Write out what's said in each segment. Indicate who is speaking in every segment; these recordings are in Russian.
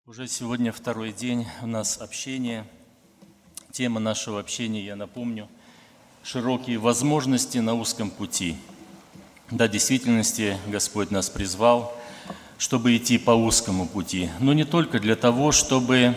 Speaker 1: Уже сегодня второй день у нас общение. Тема нашего общения, я напомню, широкие возможности на узком пути. Да, в действительности Господь нас призвал, чтобы идти по узкому пути, но не только для того, чтобы,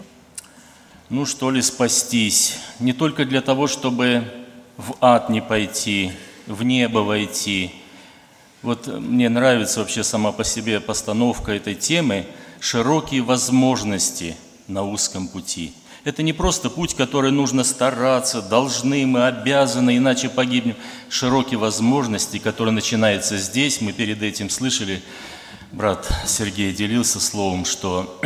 Speaker 1: спастись, не только для того, чтобы в ад не пойти, в небо войти. Вот мне нравится вообще сама по себе постановка этой темы «Широкие возможности на узком пути». Это не просто путь, который нужно стараться, должны мы, обязаны, иначе погибнем. Широкие возможности, которые начинаются здесь. Мы перед этим слышали, брат Сергей делился словом, что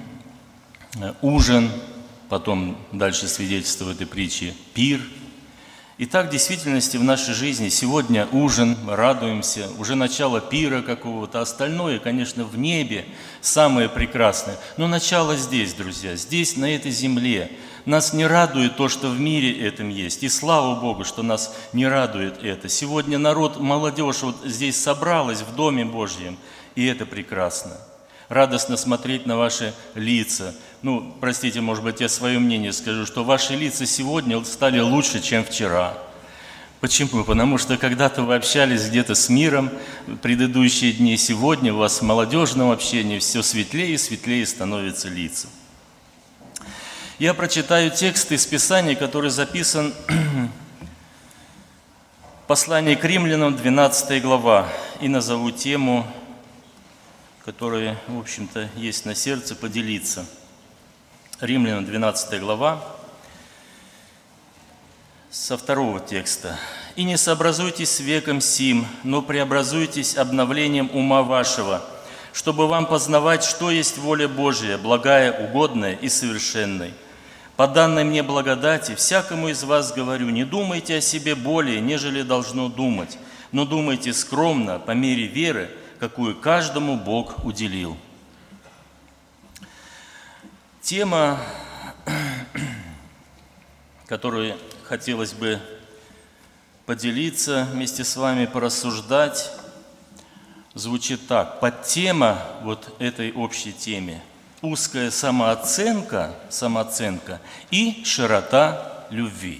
Speaker 1: ужин, потом дальше свидетельство в этой притче, пир. И так в действительности в нашей жизни сегодня ужин, мы радуемся, уже начало пира какого-то, остальное, конечно, в небе самое прекрасное. Но начало здесь, друзья, здесь, на этой земле. Нас не радует то, что в мире этом есть. И слава Богу, что нас не радует это. Сегодня народ, молодежь вот здесь собралась в Доме Божьем, и это прекрасно. Радостно смотреть на ваши лица. Простите, может быть, я свое мнение скажу, что ваши лица сегодня стали лучше, чем вчера. Почему? Потому что когда-то вы общались где-то с миром, предыдущие дни, сегодня у вас в молодежном общении все светлее и светлее становятся лица. Я прочитаю текст из Писания, который записан в послании к Римлянам, 12 глава, и назову тему, которая, в общем-то, есть на сердце, поделиться. Римлянам, 12 глава, со 2 текста. «И не сообразуйтесь с веком сим, но преобразуйтесь обновлением ума вашего, чтобы вам познавать, что есть воля Божия, благая, угодная и совершенная. По данной мне благодати всякому из вас говорю, не думайте о себе более, нежели должно думать, но думайте скромно, по мере веры, какую каждому Бог уделил». Тема, которую хотелось бы поделиться вместе с вами, порассуждать, звучит так. Подтема вот этой общей теме – узкая самооценка и широта любви.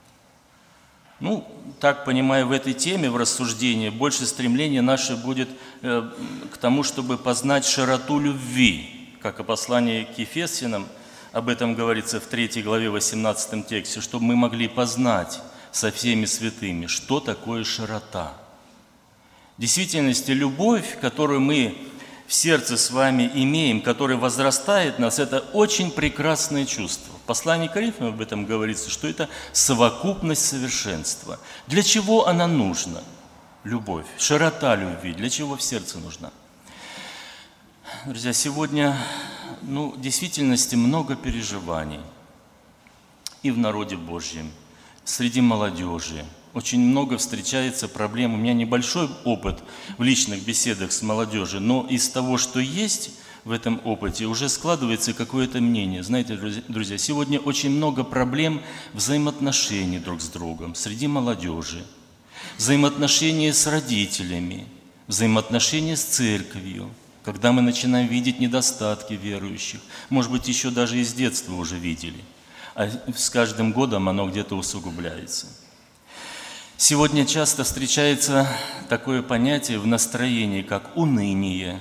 Speaker 1: Так понимаю, в этой теме, в рассуждении, больше стремление наше будет к тому, чтобы познать широту любви. Как и послание к Ефесянам, об этом говорится в 3 главе 18 тексте, чтобы мы могли познать со всеми святыми, что такое широта. В действительности, любовь, которую мы в сердце с вами имеем, которая возрастает в нас, это очень прекрасное чувство. В послании к Коринфянам об этом говорится, что это совокупность совершенства. Для чего она нужна? Любовь, широта любви, для чего в сердце нужна? Друзья, сегодня, в действительности много переживаний и в народе Божьем, среди молодежи. Очень много встречается проблем. У меня небольшой опыт в личных беседах с молодежью, но из того, что есть в этом опыте, уже складывается какое-то мнение. Знаете, друзья, сегодня очень много проблем взаимоотношений друг с другом среди молодежи, взаимоотношения с родителями, взаимоотношения с церковью, когда мы начинаем видеть недостатки верующих, может быть, еще даже из детства уже видели, а с каждым годом оно где-то усугубляется. Сегодня часто встречается такое понятие в настроении, как уныние.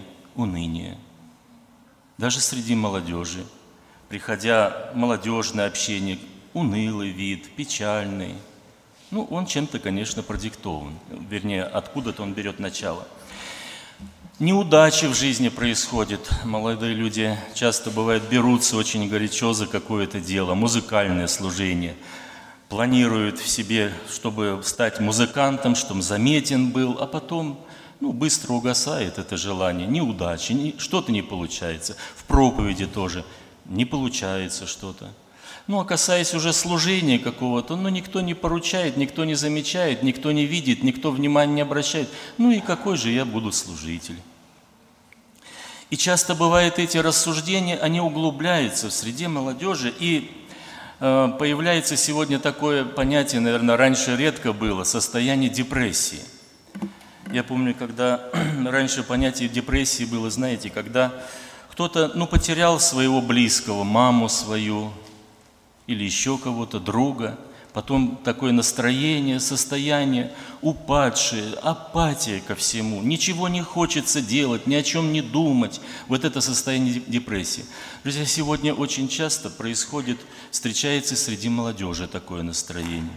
Speaker 1: Даже среди молодежи. Приходя в молодежное общение, унылый вид, печальный. Он чем-то, конечно, продиктован. Вернее, откуда-то он берет начало. Неудачи в жизни происходят. Молодые люди часто, бывает, берутся очень горячо за какое-то дело, музыкальное служение. Планируют в себе, чтобы стать музыкантом, чтобы заметен был, а потом быстро угасает это желание. Неудачи, что-то не получается. В проповеди тоже не получается что-то. А касаясь уже служения какого-то, никто не поручает, никто не замечает, никто не видит, никто внимания не обращает. И какой же я буду служитель? И часто бывает эти рассуждения, они углубляются в среде молодежи, и появляется сегодня такое понятие, наверное, раньше редко было, состояние депрессии. Я помню, когда раньше понятие депрессии было, знаете, когда Кто-то, потерял своего близкого, маму свою или еще кого-то, друга. Потом такое настроение, состояние упадшее, апатия ко всему. Ничего не хочется делать, ни о чем не думать. Вот это состояние депрессии. Друзья, сегодня очень часто встречается среди молодежи такое настроение.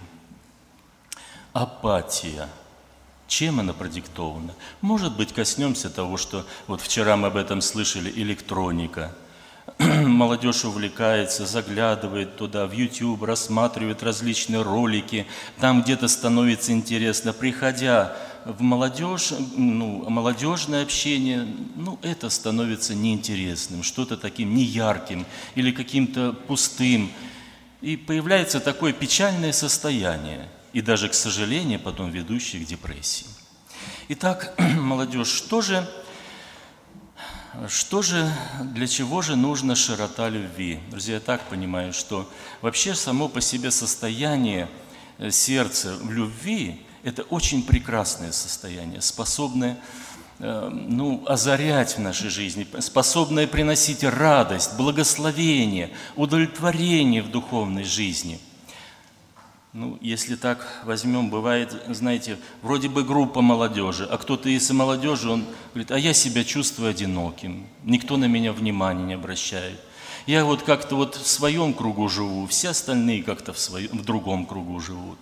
Speaker 1: Апатия. Чем она продиктована? Может быть, коснемся того, что вот вчера мы об этом слышали, электроника. Молодежь увлекается, заглядывает туда, в YouTube, рассматривает различные ролики, там где-то становится интересно. Приходя в молодежное общение, это становится неинтересным, что-то таким неярким или каким-то пустым. И появляется такое печальное состояние, и даже, к сожалению, потом ведущее к депрессии. Итак, молодежь, что же, для чего же нужна широта любви? Друзья, я так понимаю, что вообще само по себе состояние сердца в любви – это очень прекрасное состояние, способное озарять в нашей жизни, способное приносить радость, благословение, удовлетворение в духовной жизни. Если так возьмем, бывает, знаете, вроде бы группа молодежи, а кто-то из молодежи, он говорит, а я себя чувствую одиноким, никто на меня внимания не обращает. Я как-то в своем кругу живу, все остальные как-то в другом кругу живут.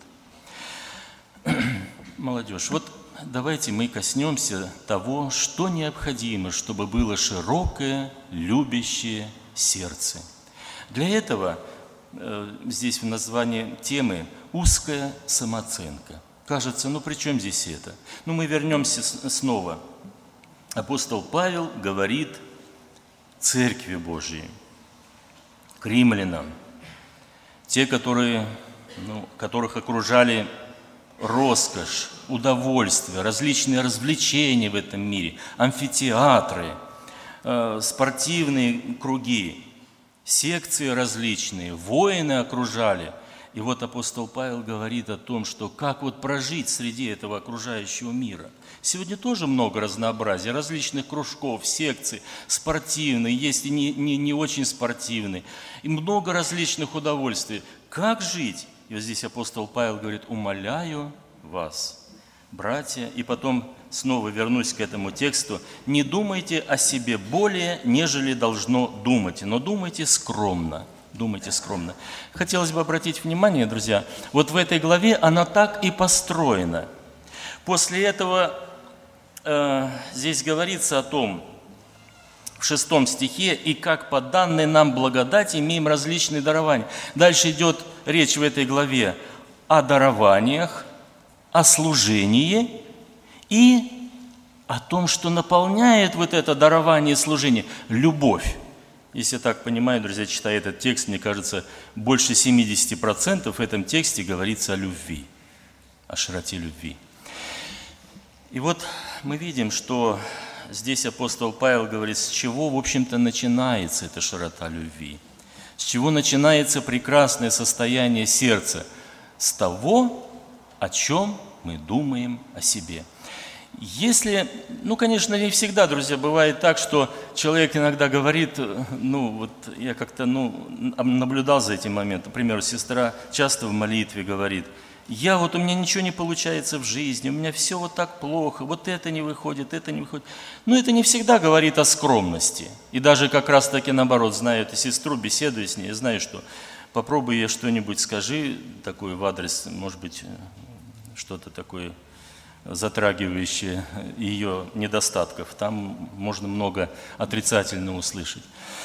Speaker 1: Молодежь, давайте мы коснемся того, что необходимо, чтобы было широкое, любящее сердце. Для этого здесь в названии темы «Узкая самооценка». Кажется, при чем здесь это? Мы вернемся снова. Апостол Павел говорит Церкви Божией, к римлянам, те, которых окружали роскошь, удовольствие, различные развлечения в этом мире, амфитеатры, спортивные круги, секции различные, воины окружали. И апостол Павел говорит о том, что как прожить среди этого окружающего мира. Сегодня тоже много разнообразия, различных кружков, секций, спортивные, есть и не очень спортивные, и много различных удовольствий. Как жить? И здесь апостол Павел говорит, умоляю вас, братья, и потом снова вернусь к этому тексту, не думайте о себе более, нежели должно думать, но думайте скромно. Думайте скромно. Хотелось бы обратить внимание, друзья, в этой главе она так и построена. После этого здесь говорится о том, в 6 стихе, «И как по данной нам благодати имеем различные дарования». Дальше идет речь в этой главе о дарованиях, о служении и о том, что наполняет это дарование и служение – любовь. Если я так понимаю, друзья, читая этот текст, мне кажется, больше 70% в этом тексте говорится о любви, о широте любви. И мы видим, что здесь апостол Павел говорит, с чего, в общем-то, начинается эта широта любви, с чего начинается прекрасное состояние сердца, с того, о чем мы думаем о себе. Если, конечно, не всегда, друзья, бывает так, что человек иногда говорит, я как-то, наблюдал за этим моментом. Например, сестра часто в молитве говорит, у меня ничего не получается в жизни, у меня все так плохо, это не выходит, это не выходит. Но это не всегда говорит о скромности. И даже как раз таки наоборот, знаю эту сестру, беседую с ней, знаю, что попробуй ей что-нибудь скажи, такое в адрес, может быть, что-то такое затрагивающие ее недостатков. Там можно много отрицательного услышать.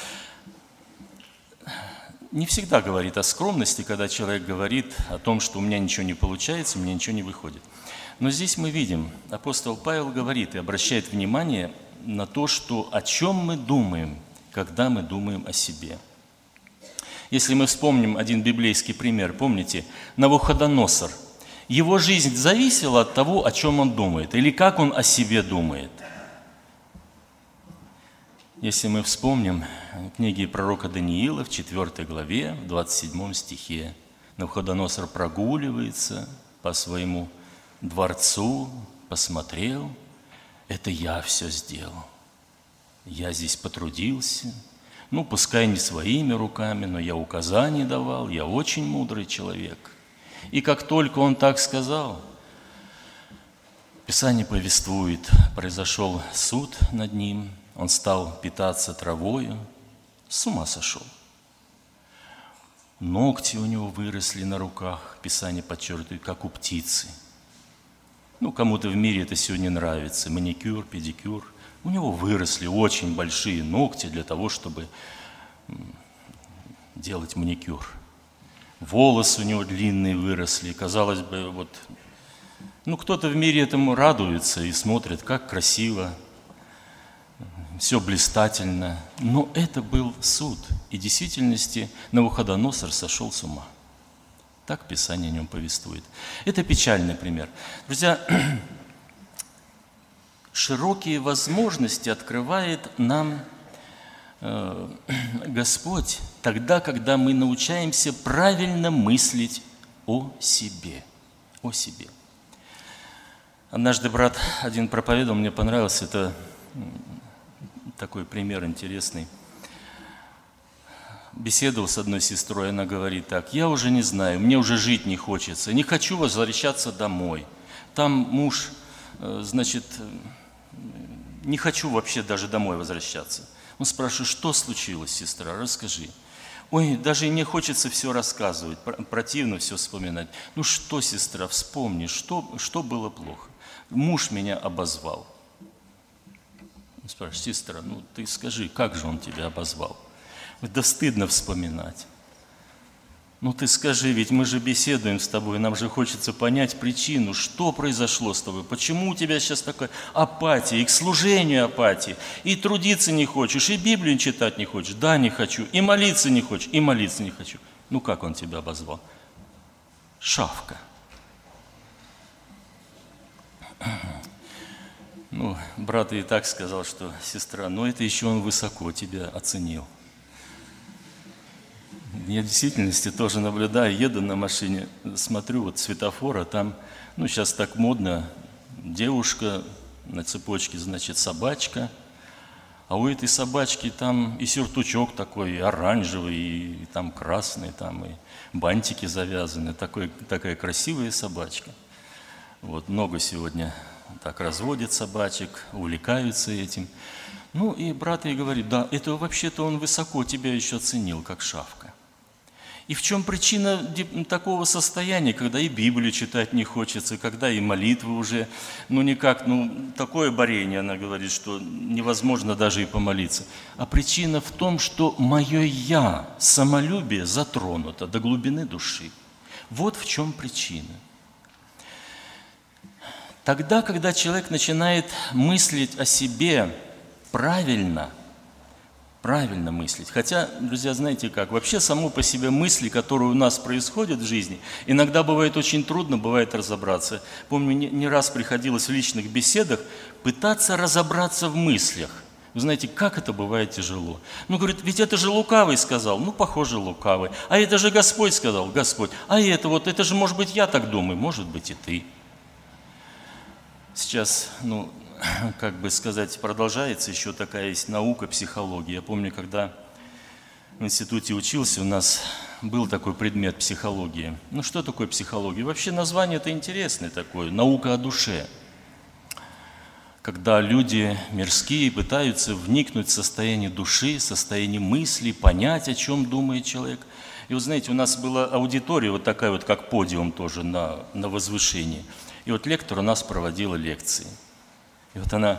Speaker 1: Не всегда говорит о скромности, когда человек говорит о том, что у меня ничего не получается, у меня ничего не выходит. Но здесь мы видим, апостол Павел говорит и обращает внимание на то, о чем мы думаем, когда мы думаем о себе. Если мы вспомним один библейский пример, помните, Навуходоносор. Его жизнь зависела от того, о чем он думает, или как он о себе думает. Если мы вспомним книги пророка Даниила в 4 главе, в 27 стихе, Навуходоносор прогуливается по своему дворцу, посмотрел, это я все сделал. Я здесь потрудился, ну, пускай не своими руками, но я указания давал, я очень мудрый человек. И как только он так сказал, Писание повествует, произошел суд над ним, он стал питаться травою, с ума сошел. Ногти у него выросли на руках, Писание подчеркивает, как у птицы. Ну, кому-то в мире это сегодня нравится, маникюр, педикюр. У него выросли очень большие ногти для того, чтобы делать маникюр. Волосы у него длинные выросли, казалось бы, вот, ну, кто-то в мире этому радуется и смотрит, как красиво, все блистательно. Но это был суд, и в действительности Навуходоносор сошел с ума. Так Писание о нем повествует. Это печальный пример. Друзья, широкие возможности открывает нам Господь тогда, когда мы научаемся правильно мыслить о себе. О себе. Однажды брат один проповедовал, мне понравился, это такой пример интересный. Беседовал с одной сестрой, она говорит так: я уже не знаю, мне уже жить не хочется, не хочу возвращаться домой. Там муж, значит, не хочу вообще даже домой возвращаться. Он спрашивает, что случилось, сестра, расскажи. Ой, даже и не хочется все рассказывать, противно все вспоминать. Ну что, сестра, вспомни, что было плохо. Муж меня обозвал. Он спрашивает, сестра, ну ты скажи, как же он тебя обозвал? Да стыдно вспоминать. Ну ты скажи, ведь мы же беседуем с тобой, нам же хочется понять причину, что произошло с тобой, почему у тебя сейчас такая апатия, и к служению апатия, и трудиться не хочешь, и Библию читать не хочешь, да, не хочу, и молиться не хочешь, и молиться не хочу. Ну как он тебя обозвал? Шавка. Ну, брат и так сказал, что сестра, ну это еще он высоко тебя оценил. Я в действительности тоже наблюдаю, еду на машине, смотрю, вот светофор, а там, ну сейчас так модно, девушка на цепочке, значит, собачка, а у этой собачки там и сюртучок такой, и оранжевый, и там красный, там и бантики завязаны, такая красивая собачка. Вот много сегодня так разводят собачек, увлекаются этим. Ну и брат ей говорит, да, это вообще-то он высоко тебя еще оценил, как шавка. И в чем причина такого состояния, когда и Библию читать не хочется, когда и молитвы уже, такое борение, она говорит, что невозможно даже и помолиться. А причина в том, что мое «я», самолюбие затронуто до глубины души. Вот в чем причина. Тогда, когда человек начинает мыслить о себе правильно мыслить. Хотя, друзья, знаете как, вообще само по себе мысли, которые у нас происходят в жизни, иногда бывает очень трудно, бывает разобраться. Помню, не раз приходилось в личных беседах пытаться разобраться в мыслях. Вы знаете, как это бывает тяжело. Ну, говорит, ведь это же лукавый сказал. Ну, похоже, лукавый. А это же Господь сказал, Господь. А это же, может быть, я так думаю, может быть, и ты. Сейчас, как бы сказать, продолжается еще такая есть наука, психология. Я помню, когда в институте учился, у нас был такой предмет психология. Ну, что такое психология? Вообще название-то интересное такое, наука о душе. Когда люди мирские пытаются вникнуть в состояние души, состояние мыслей, понять, о чем думает человек. И вот знаете, у нас была аудитория вот такая вот, как подиум тоже на возвышении. И вот лектор у нас проводила лекции. И вот она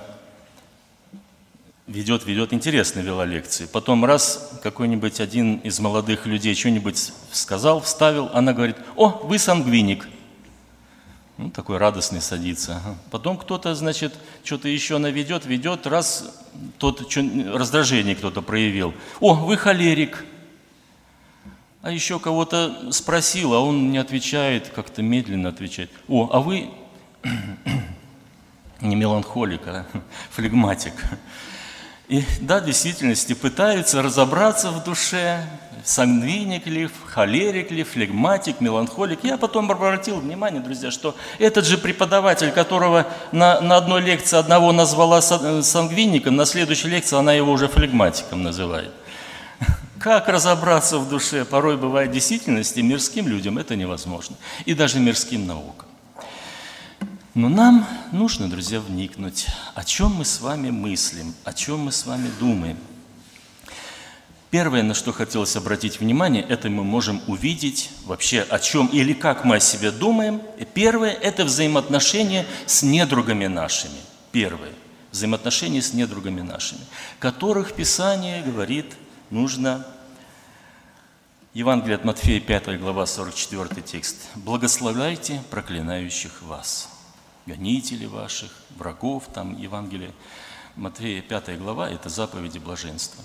Speaker 1: ведет, интересно вела лекции. Потом раз какой-нибудь один из молодых людей что-нибудь сказал, вставил, она говорит, о, вы сангвиник. Ну, такой радостный садится. Потом кто-то, значит, что-то еще она ведет, раз раздражение кто-то проявил. О, вы холерик. А еще кого-то спросил, а он не отвечает, как-то медленно отвечает. О, а вы не меланхолик, а флегматик. И да, в действительности пытаются разобраться в душе, сангвиник ли, холерик ли, флегматик, меланхолик. Я потом обратил внимание, друзья, что этот же преподаватель, которого на одной лекции одного назвала сангвиником, на следующей лекции она его уже флегматиком называет. Как разобраться в душе? Порой бывает в действительности мирским людям это невозможно. И даже мирским наукам. Но нам нужно, друзья, вникнуть, о чем мы с вами мыслим, о чем мы с вами думаем. Первое, на что хотелось обратить внимание, это мы можем увидеть вообще о чем или как мы о себе думаем. И первое – это взаимоотношения с недругами нашими. Первое – взаимоотношения с недругами нашими, которых Писание говорит, нужно. Евангелие от Матфея, 5 глава, 44 текст. «Благословляйте проклинающих вас, гонителей ваших, врагов». Там Евангелие Матфея, 5 глава, это заповеди блаженства.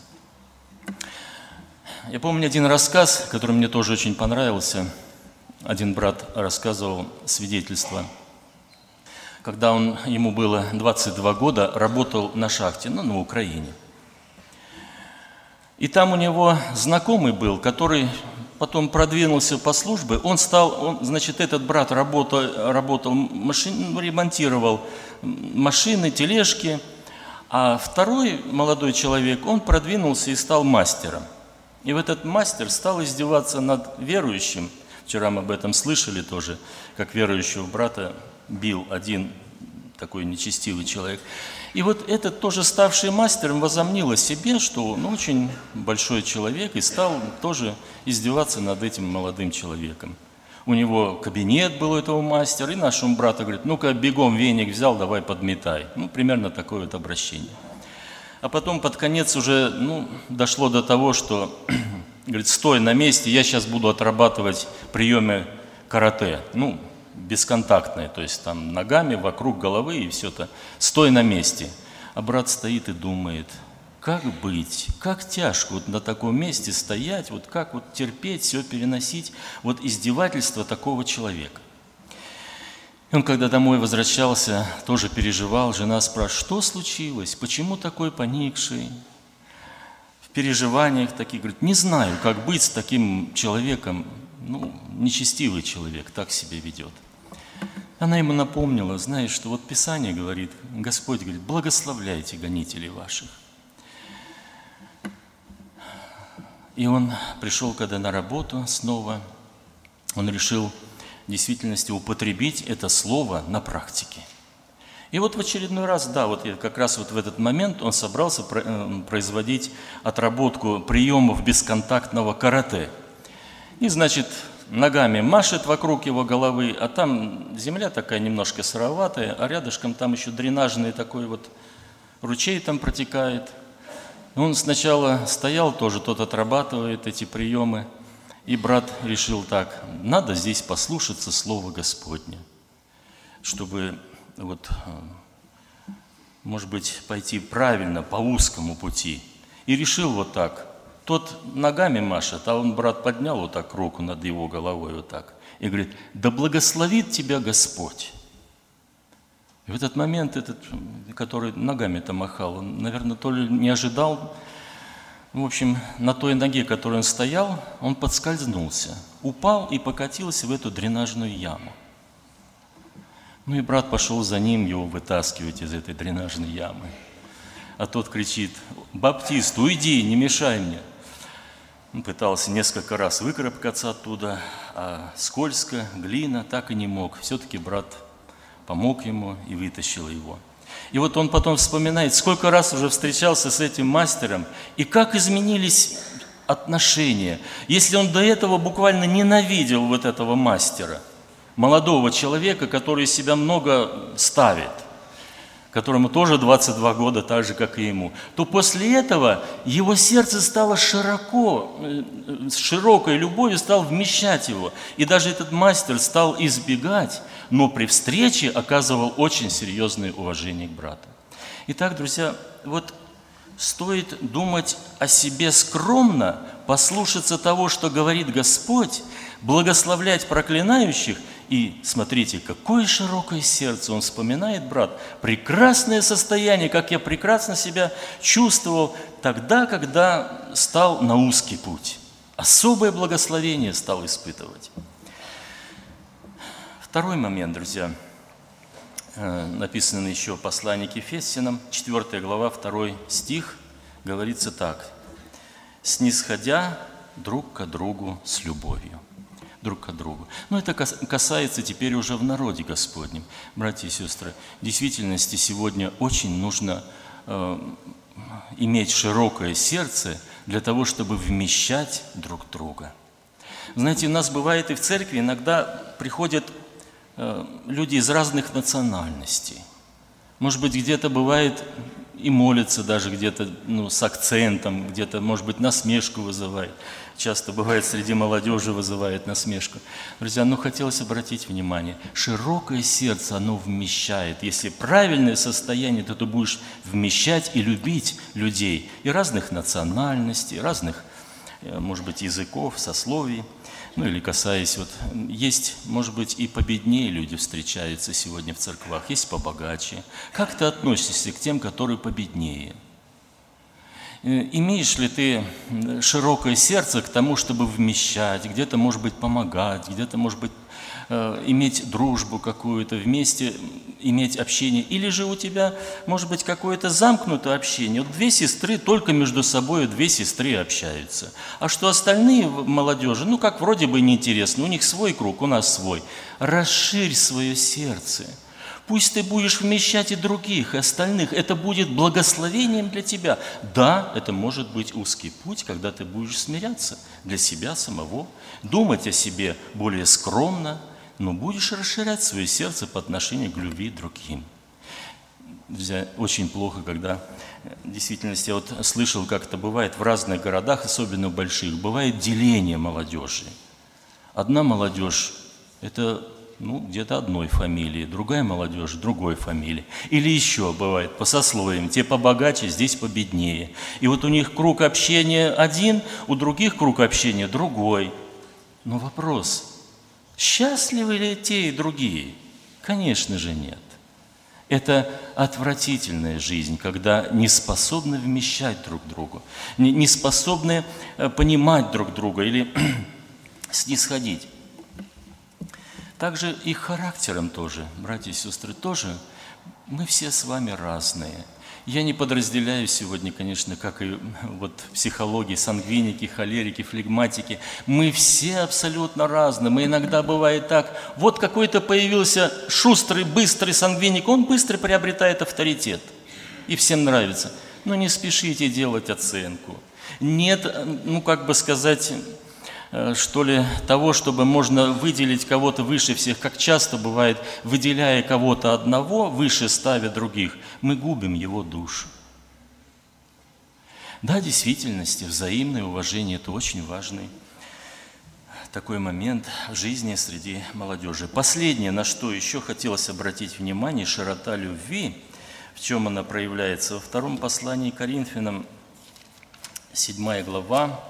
Speaker 1: Я помню один рассказ, который мне тоже очень понравился. Один брат рассказывал свидетельство. Когда ему было 22 года, работал на шахте, на Украине. И там у него знакомый был, который потом продвинулся по службе. Этот брат работал ремонтировал машины, тележки, а второй молодой человек, он продвинулся и стал мастером. И этот мастер стал издеваться над верующим. Вчера мы об этом слышали тоже, как верующего брата бил один такой нечестивый человек. И вот этот тоже ставший мастером возомнил о себе, что он очень большой человек, и стал тоже издеваться над этим молодым человеком. У него кабинет был у этого мастера, и нашему брату говорит: ну-ка, бегом веник взял, давай подметай. Примерно такое вот обращение. А потом под конец уже дошло до того, что, говорит, стой на месте, я сейчас буду отрабатывать приемы карате, бесконтактные, то есть там ногами вокруг головы и все это. Стой на месте. А брат стоит и думает, как быть, как тяжко вот на таком месте стоять, вот как вот терпеть, все переносить, вот издевательство такого человека. И он, когда домой возвращался, тоже переживал, жена спрашивает, что случилось, почему такой поникший, в переживаниях таких, говорит, не знаю, как быть с таким человеком, нечестивый человек, так себя ведет. Она ему напомнила, знаешь, что вот Писание говорит, Господь говорит, благословляйте гонителей ваших. И он пришел, когда на работу снова, он решил в действительности употребить это слово на практике. И вот в очередной раз, как раз в этот момент он собрался производить отработку приемов бесконтактного карате. И, ногами машет вокруг его головы, а там земля такая немножко сыроватая, а рядышком там еще дренажный такой вот ручей там протекает. Он сначала стоял тоже, тот отрабатывает эти приемы, и брат решил так, надо здесь послушаться Слова Господня, чтобы может быть, пойти правильно, по узкому пути. И решил вот так. Тот ногами машет, а он, брат, поднял вот так руку над его головой вот так. И говорит, да благословит тебя Господь. И в этот момент который ногами-то махал, он, наверное, то ли не ожидал. В общем, на той ноге, которой он стоял, он подскользнулся, упал и покатился в эту дренажную яму. И брат пошел за ним его вытаскивать из этой дренажной ямы. А тот кричит, баптист, уйди, не мешай мне. Он пытался несколько раз выкарабкаться оттуда, а скользко, глина, так и не мог. Все-таки брат помог ему и вытащил его. И вот он потом вспоминает, сколько раз уже встречался с этим мастером, и как изменились отношения. Если он до этого буквально ненавидел вот этого мастера, молодого человека, который из себя много ставит, которому тоже 22 года, так же, как и ему, то после этого его сердце стало с широкой любовью стал вмещать его. И даже этот мастер стал избегать, но при встрече оказывал очень серьезное уважение к брату. Итак, друзья, вот стоит думать о себе скромно, послушаться того, что говорит Господь, благословлять проклинающих. И смотрите, какое широкое сердце, он вспоминает, брат, прекрасное состояние, как я прекрасно себя чувствовал тогда, когда стал на узкий путь. Особое благословение стал испытывать. Второй момент, друзья, написано еще в послании к Ефесянам, 4 глава, 2 стих, говорится так: «Снисходя друг к другу с любовью». Друг к другу. Но это касается теперь уже в народе Господнем. Братья и сестры, в действительности сегодня очень нужно иметь широкое сердце для того, чтобы вмещать друг друга. Знаете, у нас бывает и в церкви иногда приходят люди из разных национальностей. Может быть, где-то бывает и молятся даже где-то с акцентом, где-то, может быть, насмешку вызывает. Часто бывает среди молодежи вызывает насмешку. Друзья, хотелось обратить внимание, широкое сердце, оно вмещает. Если правильное состояние, то ты будешь вмещать и любить людей и разных национальностей, разных, может быть, языков, сословий. Или касаясь, есть, может быть, и победнее люди встречаются сегодня в церквах, есть побогаче. Как ты относишься к тем, которые победнее? Имеешь ли ты широкое сердце к тому, чтобы вмещать, где-то, может быть, помогать, где-то, может быть, иметь дружбу какую-то, вместе иметь общение? Или же у тебя, может быть, какое-то замкнутое общение? Две сестры только между собой, две сестры общаются. А что остальные молодежи, как вроде бы неинтересно, у них свой круг, у нас свой. Расширь свое сердце. Пусть ты будешь вмещать и других, и остальных. Это будет благословением для тебя. Да, это может быть узкий путь, когда ты будешь смиряться для себя самого, думать о себе более скромно, но будешь расширять свое сердце по отношению к любви к другим. Очень плохо, когда в действительности, я слышал, как это бывает в разных городах, особенно в больших, бывает деление молодежи. Одна молодежь – это где-то одной фамилии, другая молодежь другой фамилии. Или еще бывает по сословиям, те побогаче, здесь победнее. И у них круг общения один, у других круг общения другой. Но вопрос, счастливы ли те и другие? Конечно же нет. Это отвратительная жизнь, когда не способны вмещать друг друга, не способны понимать друг друга или снисходить. Также и характером тоже, братья и сестры, тоже мы все с вами разные. Я не подразделяю сегодня, конечно, как и в психологии, сангвиники, холерики, флегматики. Мы все абсолютно разные. Мы иногда бывает так, какой-то появился шустрый, быстрый сангвиник, он быстро приобретает авторитет. И всем нравится. Но не спешите делать оценку. Нет, того, чтобы можно выделить кого-то выше всех, как часто бывает, выделяя кого-то одного, выше ставя других, мы губим его душу. Да, в действительности, взаимное уважение – это очень важный такой момент в жизни среди молодежи. Последнее, на что еще хотелось обратить внимание, широта любви, в чем она проявляется. Во втором послании к Коринфянам, 7 глава,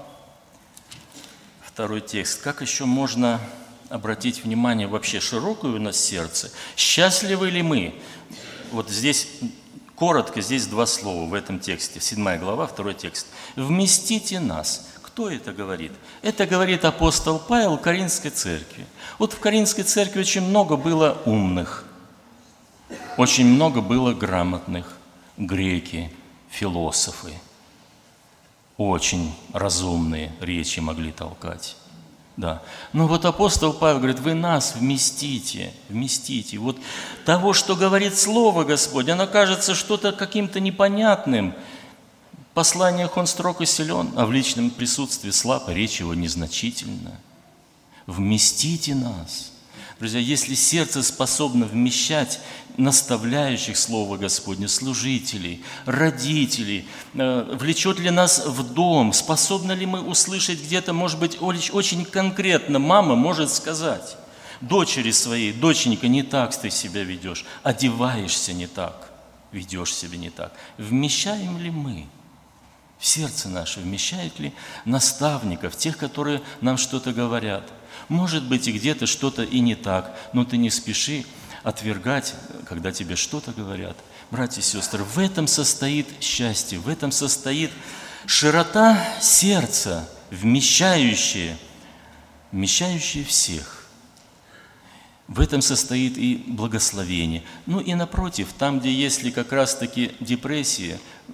Speaker 1: 2 текст. Как еще можно обратить внимание вообще, широкое у нас сердце? Счастливы ли мы? Здесь, коротко, здесь два слова в этом тексте. 7 глава, 2 текст. «Вместите нас». Кто это говорит? Это говорит апостол Павел Коринфской церкви. В Коринфской церкви очень много было умных, очень много было грамотных, греки, философы. Очень разумные речи могли толкать. Да. Но апостол Павел говорит, вы нас вместите. Того, что говорит Слово Господне, оно кажется что-то каким-то непонятным. В посланиях он строг и силен, а в личном присутствии слаб, а речь его незначительна. Вместите нас. Друзья, если сердце способно вмещать наставляющих Слово Господне, служителей, родителей, влечет ли нас в дом, способны ли мы услышать где-то, может быть, очень конкретно, мама может сказать дочери своей, доченька, не так ты себя ведешь, одеваешься не так, ведешь себя не так. Вмещаем ли мы? В сердце наше вмещает ли наставников, тех, которые нам что-то говорят? Может быть, и где-то что-то и не так, но ты не спеши отвергать, когда тебе что-то говорят. Братья и сестры, в этом состоит счастье, в этом состоит широта сердца, вмещающая всех. В этом состоит и благословение. Ну и напротив, там, где если как раз-таки депрессия,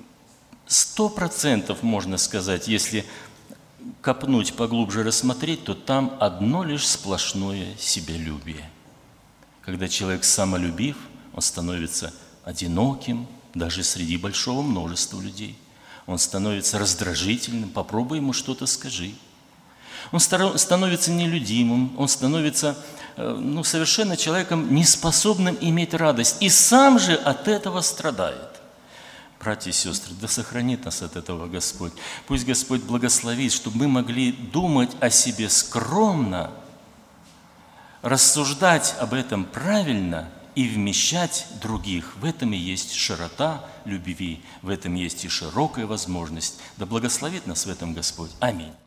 Speaker 1: 100% можно сказать, если копнуть поглубже, рассмотреть, то там одно лишь сплошное себялюбие. Когда человек самолюбив, он становится одиноким, даже среди большого множества людей. Он становится раздражительным, попробуй ему что-то скажи. Он становится нелюдимым, он становится совершенно человеком, неспособным иметь радость. И сам же от этого страдает. Братья и сестры, да сохранит нас от этого Господь. Пусть Господь благословит, чтобы мы могли думать о себе скромно, рассуждать об этом правильно и вмещать других. В этом и есть широта любви, в этом есть и широкая возможность. Да благословит нас в этом Господь. Аминь.